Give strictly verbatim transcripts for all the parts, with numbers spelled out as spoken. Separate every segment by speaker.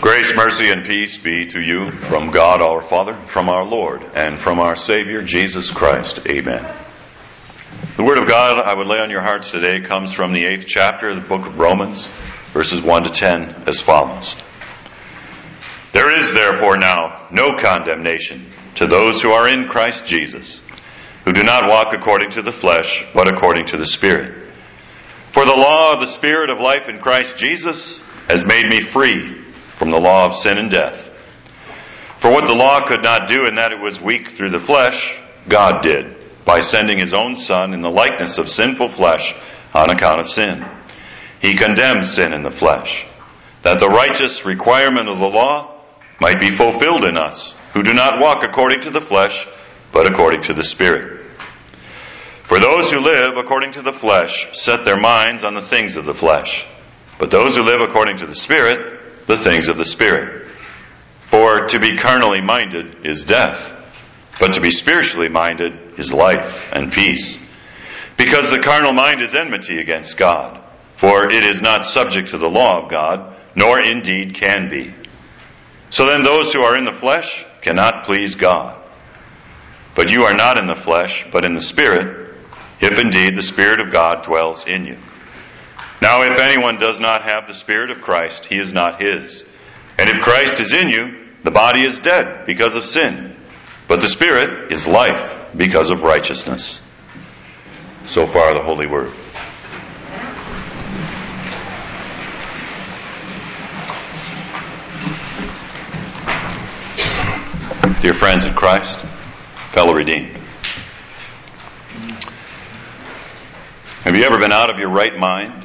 Speaker 1: Grace, mercy, and peace be to you from God our Father, from our Lord, and from our Savior, Jesus Christ. Amen. The Word of God I would lay on your hearts today comes from the eighth chapter of the book of Romans, verses one to ten, as follows. There is therefore now no condemnation to those who are in Christ Jesus, who do not walk according to the flesh, but according to the Spirit. For the law of the Spirit of life in Christ Jesus has made me free from the law of sin and death. For what the law could not do in that it was weak through the flesh, God did, by sending His own Son in the likeness of sinful flesh on account of sin. He condemned sin in the flesh, that the righteous requirement of the law might be fulfilled in us, who do not walk according to the flesh, but according to the Spirit. For those who live according to the flesh set their minds on the things of the flesh, but those who live according to the Spirit, the things of the Spirit. For to be carnally minded is death, but to be spiritually minded is life and peace. Because the carnal mind is enmity against God, for it is not subject to the law of God, nor indeed can be. So then those who are in the flesh cannot please God. But you are not in the flesh, but in the Spirit, if indeed the Spirit of God dwells in you. Now if anyone does not have the Spirit of Christ, he is not his. And if Christ is in you, the body is dead because of sin, but the Spirit is life because of righteousness. So far the Holy Word. Dear friends in Christ, fellow redeemed, have you ever been out of your right mind?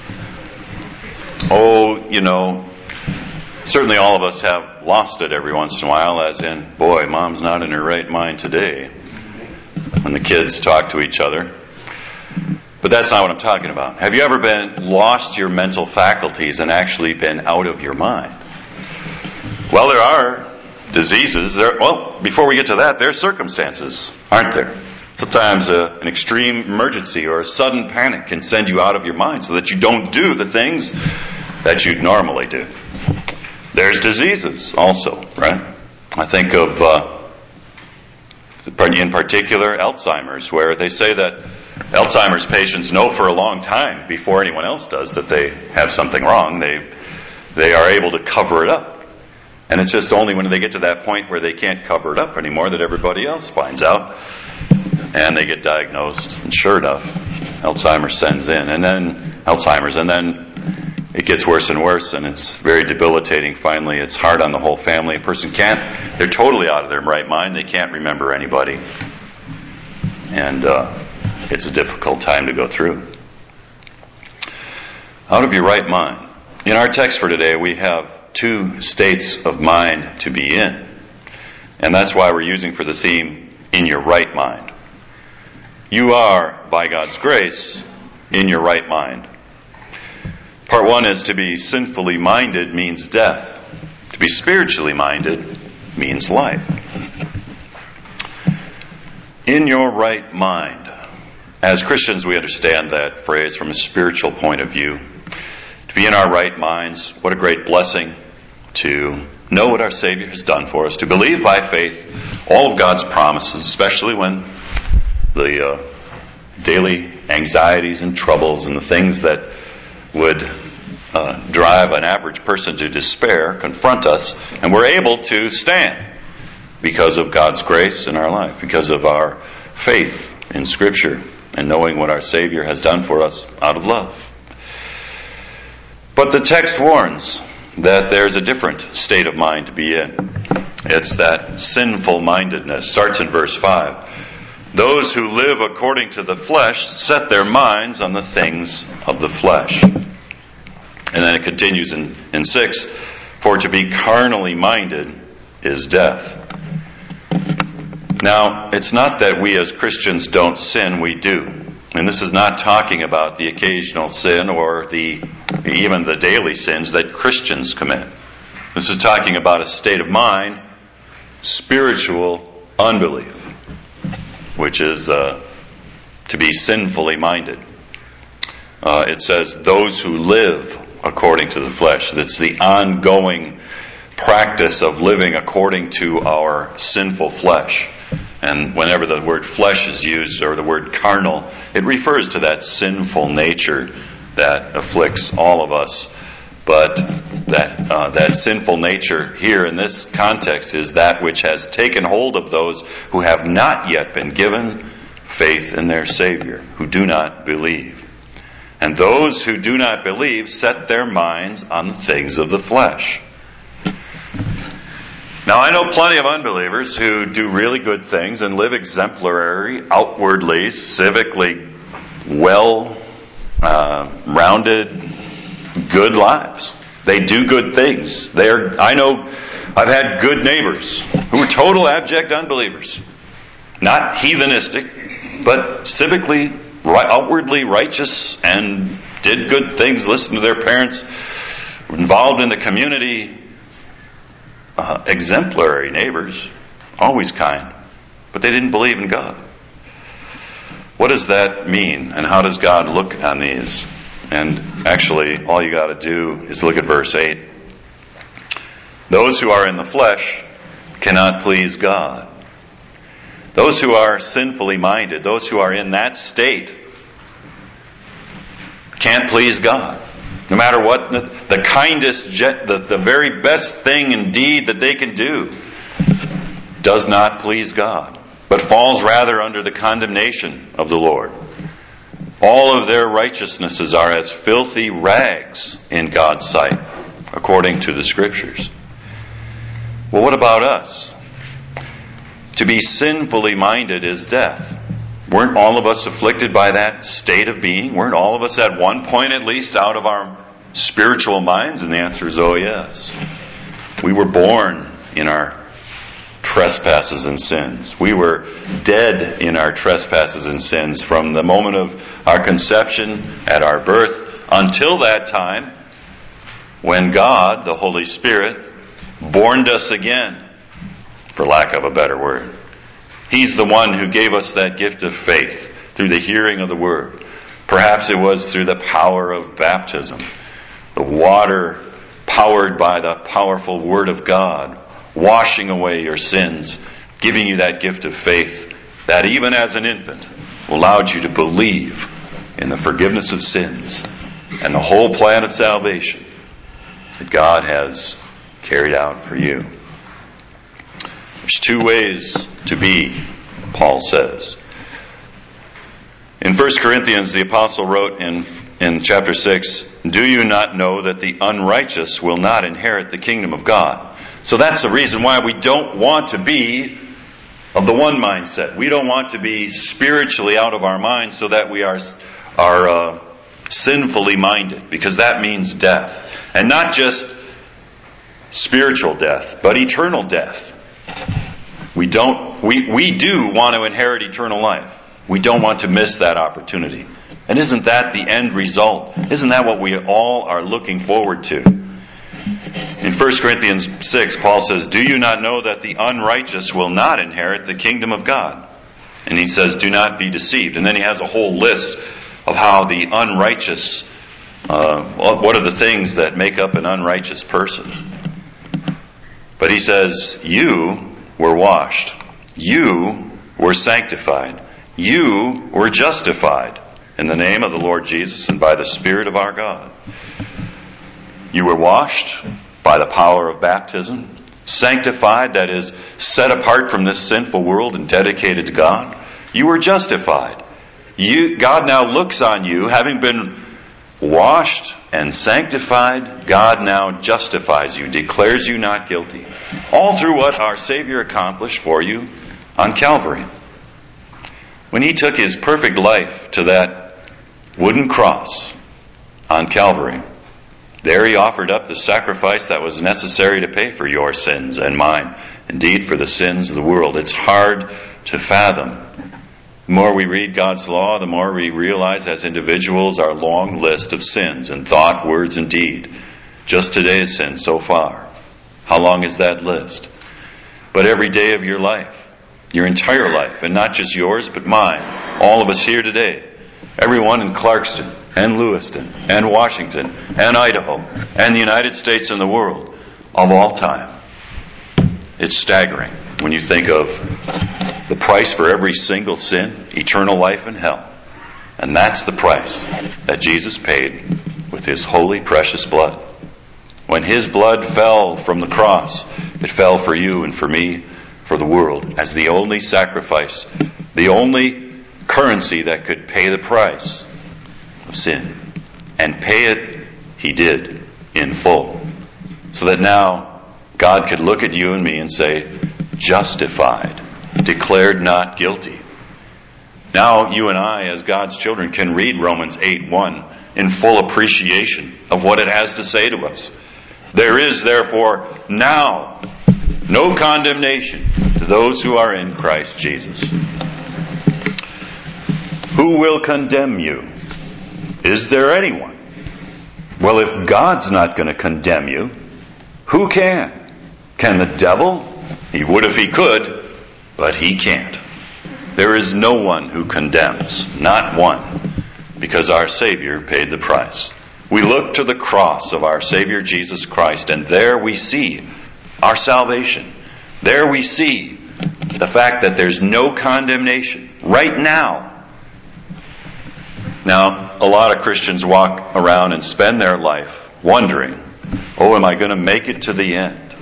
Speaker 1: Oh, you know, certainly all of us have lost it every once in a while, as in, boy, Mom's not in her right mind today, when the kids talk to each other. But that's not what I'm talking about. Have you ever been lost your mental faculties and actually been out of your mind? Well, there are diseases. There, well, before we get to that, there's circumstances, aren't there? Sometimes a, an extreme emergency or a sudden panic can send you out of your mind so that you don't do the things that you'd normally do. There's diseases also, right? I think of, uh, in particular, Alzheimer's, where they say that Alzheimer's patients know for a long time, before anyone else does, that they have something wrong. They, they are able to cover it up. And it's just only when they get to that point where they can't cover it up anymore that everybody else finds out. And they get diagnosed, and sure enough, Alzheimer's sends in, and then Alzheimer's, and then it gets worse and worse, and it's very debilitating. Finally, it's hard on the whole family. A person can't, they're totally out of their right mind. They can't remember anybody. And uh, it's a difficult time to go through. Out of your right mind. In our text for today, we have two states of mind to be in. And that's why we're using for the theme, in your right mind. You are, by God's grace, in your right mind. Part one is to be sinfully minded means death. To be spiritually minded means life. In your right mind. As Christians, we understand that phrase from a spiritual point of view. To be in our right minds, what a great blessing to know what our Savior has done for us, to believe by faith all of God's promises, especially when the uh, daily anxieties and troubles and the things that would uh, drive an average person to despair confront us, and we're able to stand because of God's grace in our life, because of our faith in Scripture and knowing what our Savior has done for us out of love. But the text warns that there's a different state of mind to be in. It's that sinful mindedness. Starts in verse five. Those who live according to the flesh set their minds on the things of the flesh. And then it continues in, in six. For to be carnally minded is death. Now, it's not that we as Christians don't sin, we do. And this is not talking about the occasional sin or the even the daily sins that Christians commit. This is talking about a state of mind, spiritual unbelief, which is uh, to be sinfully minded. Uh, it says, those who live according to the flesh. That's the ongoing practice of living according to our sinful flesh. And whenever the word flesh is used, or the word carnal, it refers to that sinful nature that afflicts all of us. But that uh, that sinful nature here in this context is that which has taken hold of those who have not yet been given faith in their Savior, who do not believe. And those who do not believe set their minds on the things of the flesh. Now, I know plenty of unbelievers who do really good things and live exemplary, outwardly, civically well uh, rounded, good lives. They do good things. They're, I know I've had good neighbors who are total abject unbelievers. Not heathenistic, but civically, outwardly righteous and did good things, listened to their parents, involved in the community. Uh, exemplary neighbors, always kind, but they didn't believe in God. What does that mean, and how does God look on these? And actually, all you got to do is look at verse eight. Those who are in the flesh cannot please God. Those who are sinfully minded, those who are in that state, can't please God. No matter what, the kindest, the, the very best thing indeed that they can do does not please God, but falls rather under the condemnation of the Lord. All of their righteousnesses are as filthy rags in God's sight, according to the Scriptures. Well, what about us? To be sinfully minded is death. Weren't all of us afflicted by that state of being? Weren't all of us at one point at least out of our spiritual minds? And the answer is, oh yes. We were born in our trespasses and sins. We were dead in our trespasses and sins from the moment of our conception at our birth until that time when God, the Holy Spirit, borned us again, for lack of a better word. He's the one who gave us that gift of faith through the hearing of the Word. Perhaps it was through the power of baptism, the water powered by the powerful Word of God, washing away your sins, giving you that gift of faith that even as an infant allowed you to believe in the forgiveness of sins and the whole plan of salvation that God has carried out for you. There's two ways to be, Paul says. In First Corinthians, the apostle wrote in, in chapter six, "Do you not know that the unrighteous will not inherit the kingdom of God?" So that's the reason why we don't want to be of the one mindset. We don't want to be spiritually out of our minds so that we are, are uh, sinfully minded, because that means death. And not just spiritual death, but eternal death. We don't, we, we do want to inherit eternal life. We don't want to miss that opportunity. And isn't that the end result? Isn't that what we all are looking forward to? In First Corinthians six, Paul says, "Do you not know that the unrighteous will not inherit the kingdom of God?" And he says, "Do not be deceived." And then he has a whole list of how the unrighteous, uh, what are the things that make up an unrighteous person. But he says, "You were washed. You were sanctified. You were justified in the name of the Lord Jesus and by the Spirit of our God." You were washed by the power of baptism, sanctified, that is, set apart from this sinful world and dedicated to God. You were justified. You, God now looks on you, having been washed and sanctified, God now justifies you, declares you not guilty. All through what our Savior accomplished for you on Calvary. When He took His perfect life to that wooden cross on Calvary, there He offered up the sacrifice that was necessary to pay for your sins and mine, indeed for the sins of the world. It's hard to fathom. The more we read God's law, the more we realize as individuals our long list of sins in thought, words, and deed. Just today's sin so far. How long is that list? But every day of your life, your entire life, and not just yours but mine, all of us here today, everyone in Clarkston and Lewiston and Washington and Idaho and the United States and the world, of all time. It's staggering when you think of the price for every single sin, eternal life in hell. And that's the price that Jesus paid with His holy, precious blood. When His blood fell from the cross, it fell for you and for me, for the world, as the only sacrifice, the only currency that could pay the price of sin. And pay it He did in full. So that now God could look at you and me and say, justified, declared not guilty. Now you and I, as God's children, can read Romans eight one in full appreciation of what it has to say to us. There is therefore now no condemnation to those who are in Christ Jesus. Who will condemn you? Is there anyone? Well, if God's not going to condemn you, who can? Can the devil? He would if he could, but he can't. There is no one who condemns, not one, because our Savior paid the price. We look to the cross of our Savior Jesus Christ, and there we see our salvation. There we see the fact that there's no condemnation right now. Now, a lot of Christians walk around and spend their life wondering, oh, am I going to make it to the end?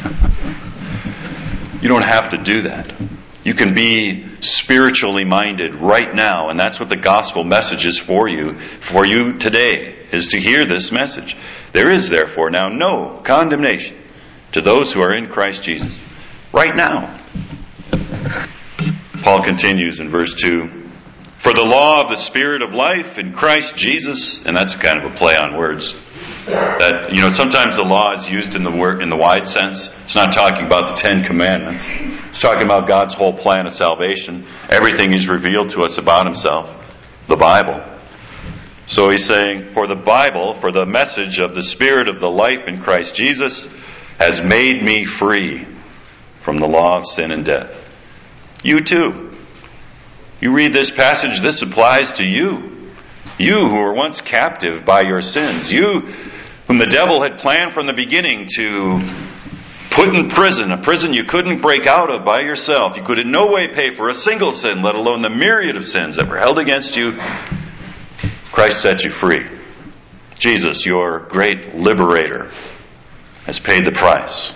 Speaker 1: You don't have to do that. You can be spiritually minded right now, and that's what the gospel message is for you, for you today, is to hear this message. There is therefore now no condemnation to those who are in Christ Jesus. Right now. Paul continues in verse two. For the law of the Spirit of life in Christ Jesus, and that's kind of a play on words. That, you know, sometimes the law is used in the word, in the wide sense. It's not talking about the Ten Commandments. It's talking about God's whole plan of salvation. Everything He's revealed to us about Himself. The Bible. So he's saying, for the Bible, for the message of the Spirit of the life in Christ Jesus, has made me free from the law of sin and death. You too. You read this passage, this applies to you. You who were once captive by your sins. You whom the devil had planned from the beginning to put in prison, a prison you couldn't break out of by yourself. You could in no way pay for a single sin, let alone the myriad of sins that were held against you. Christ set you free. Jesus, your great liberator, has paid the price.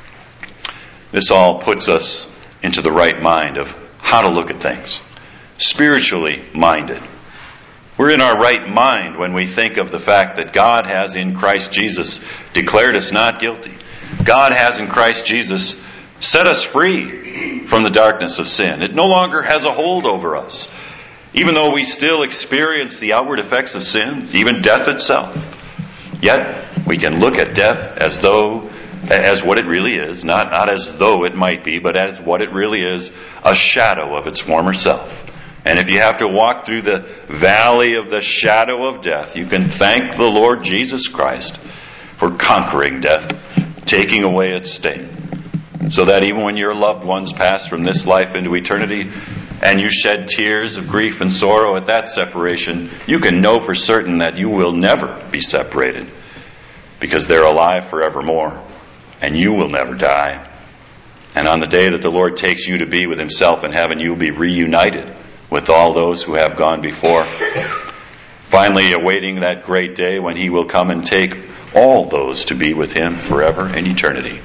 Speaker 1: This all puts us into the right mind of how to look at things. Spiritually minded. We're in our right mind when we think of the fact that God has in Christ Jesus declared us not guilty. God has in Christ Jesus set us free from the darkness of sin. It no longer has a hold over us. Even though we still experience the outward effects of sin, even death itself. Yet we can look at death as though, as what it really is, not, not as though it might be, but as what it really is, a shadow of its former self. And if you have to walk through the valley of the shadow of death, you can thank the Lord Jesus Christ for conquering death, taking away its sting. So that even when your loved ones pass from this life into eternity, and you shed tears of grief and sorrow at that separation, you can know for certain that you will never be separated, because they're alive forevermore, and you will never die. And on the day that the Lord takes you to be with Himself in heaven, you will be reunited with all those who have gone before. Finally, awaiting that great day when He will come and take all those to be with Him forever in eternity.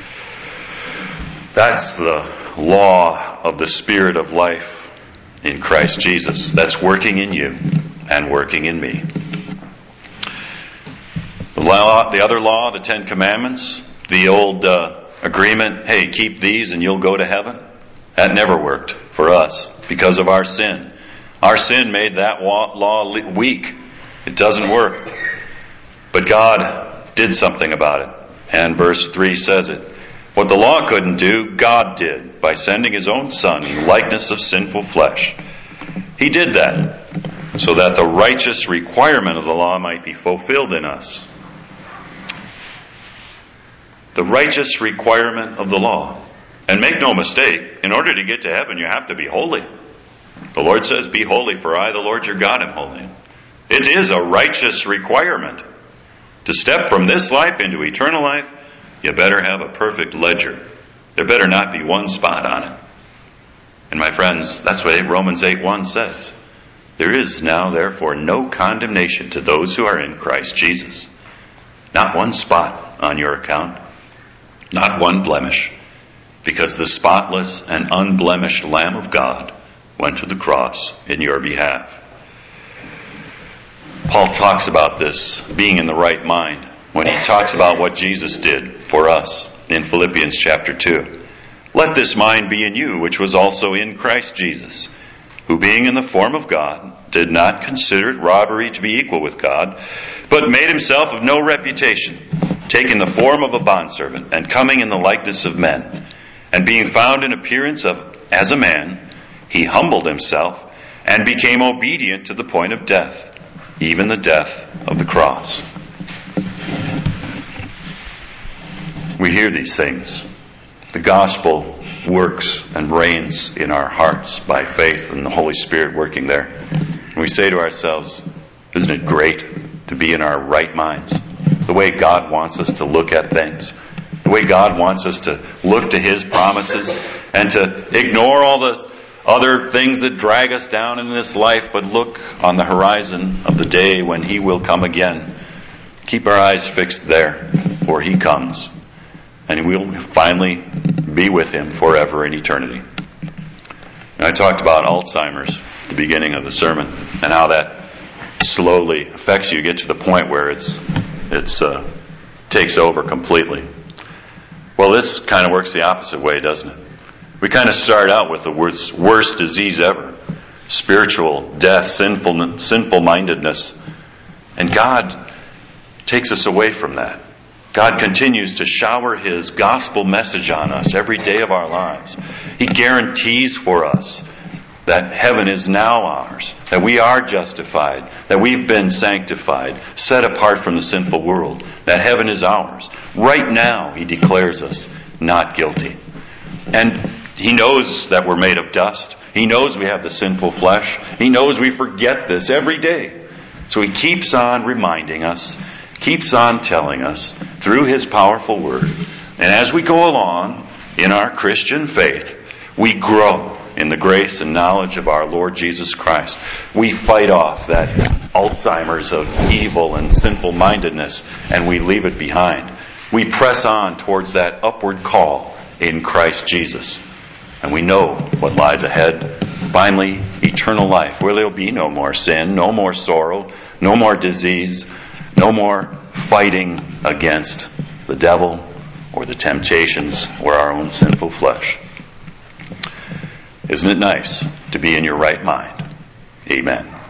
Speaker 1: That's the law of the Spirit of life in Christ Jesus that's working in you and working in me. The law, the other law, the Ten Commandments, the old uh, agreement, hey, keep these and you'll go to heaven. That never worked for us because of our sin. Our sin made that law weak. It doesn't work. But God did something about it. And verse three says it. What the law couldn't do, God did by sending His own Son in the likeness of sinful flesh. He did that so that the righteous requirement of the law might be fulfilled in us. The righteous requirement of the law. And make no mistake, in order to get to heaven, you have to be holy. The Lord says, be holy, for I, the Lord your God, am holy. It is a righteous requirement to step from this life into eternal life. you better have a perfect ledger. There better not be one spot on it. And my friends, that's what Romans eight one says. There is now, therefore, no condemnation to those who are in Christ Jesus. Not one spot on your account. Not one blemish. Because the spotless and unblemished Lamb of God went to the cross in your behalf. Paul talks about this being in the right mind when he talks about what Jesus did for us in Philippians chapter two. Let this mind be in you, which was also in Christ Jesus, who being in the form of God, did not consider it robbery to be equal with God, but made himself of no reputation, taking the form of a bondservant, and coming in the likeness of men. And being found in appearance of as a man, he humbled himself and became obedient to the point of death, even the death of the cross. We hear these things. The gospel works and reigns in our hearts by faith and the Holy Spirit working there. And we say to ourselves, isn't it great to be in our right minds? The way God wants us to look at things. The way God wants us to look to His promises and to ignore all the other things that drag us down in this life, but look on the horizon of the day when He will come again. Keep our eyes fixed there, for He comes. And we'll finally be with Him forever in eternity. And I talked about Alzheimer's at the beginning of the sermon, and how that slowly affects you, get to the point where it's it's uh, takes over completely. Well, this kind of works the opposite way, doesn't it? We kind of start out with the worst, worst disease ever. Spiritual death, sinful, sinful-mindedness. And God takes us away from that. God continues to shower His gospel message on us every day of our lives. He guarantees for us that heaven is now ours, that we are justified, that we've been sanctified, set apart from the sinful world, that heaven is ours. Right now, He declares us not guilty. And He knows that we're made of dust. He knows we have the sinful flesh. He knows we forget this every day. So He keeps on reminding us, keeps on telling us through His powerful word. And as we go along in our Christian faith, we grow in the grace and knowledge of our Lord Jesus Christ. We fight off that Alzheimer's of evil and sinful-mindedness, and we leave it behind. We press on towards that upward call in Christ Jesus. And we know what lies ahead. Finally, eternal life, where there will be no more sin, no more sorrow, no more disease, no more fighting against the devil or the temptations or our own sinful flesh. Isn't it nice to be in your right mind? Amen.